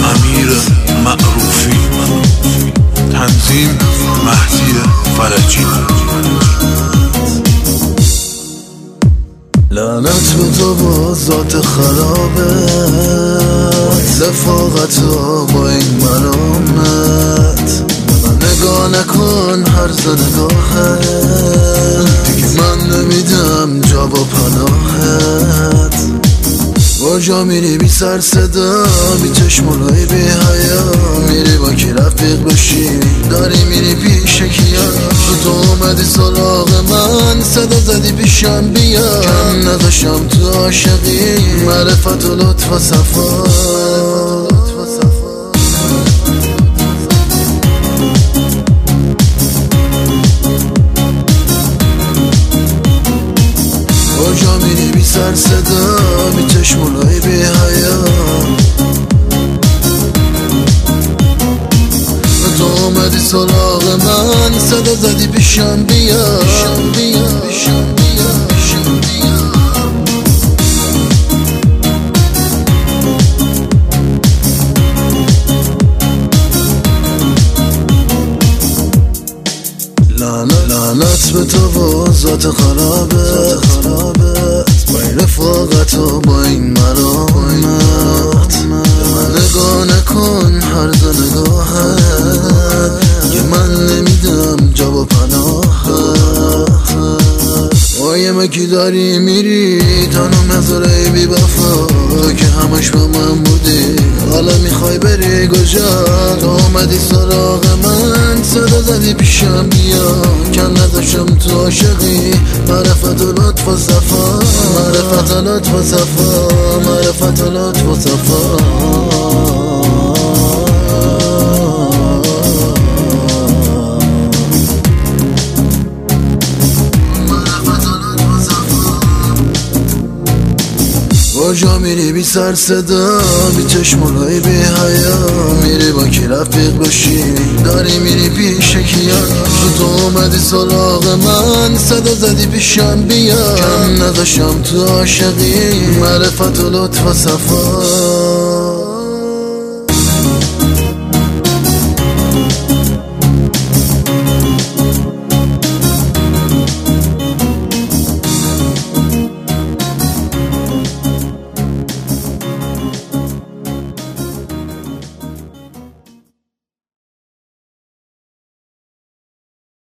امیر معروفی، تنظیم مهدی فرجی. لعنت به تو با ذات خرابت، رفاقت با این مرامت. من نگاه نکن هرز نگاهت، دیگه من نمیدم جا و پناهت. کجا میری بی سر صدا، بی چشمونای بی حیا؟ میری با کی رفیق بشی، داری میری پیش کیا؟ تو اومدی سراغ من، صدا زدی پیشم بیا. کم نداشتم تو عاشقی، معرفت و لطف و صفا. کجا میری بی سر صدا، بی چشمونای بی حیا؟ تو اومدی سراغ من، صدا زدی پیشم بیا. لعنت به تو و ذات خرابت، با این رفاقت و با این مرامت. من نگاه نکن هرز نگاهت، که من نمیدم جا و پناهت. قایم کی داری میری تنها نظره بی وفا، که همش با من بودی حالا میخوای بری کجا؟ تو اومدی سراغ من، صدا زدی پیشم بیا. کم نداشتم تو عاشقی، معرفت و لطف و صفا. معرفت و لطف و صفا، معرفت و لطف و صفا. کجا میری بی سر صدا، بی چشمونای بی حیا؟ میری با کی رفیق بشی، داری میری پیش کیا؟ تو اومدی سراغ من، صدا زدی پیشم بیا. کم نداشتم تو عاشقی، معرفت و لطف و صفا.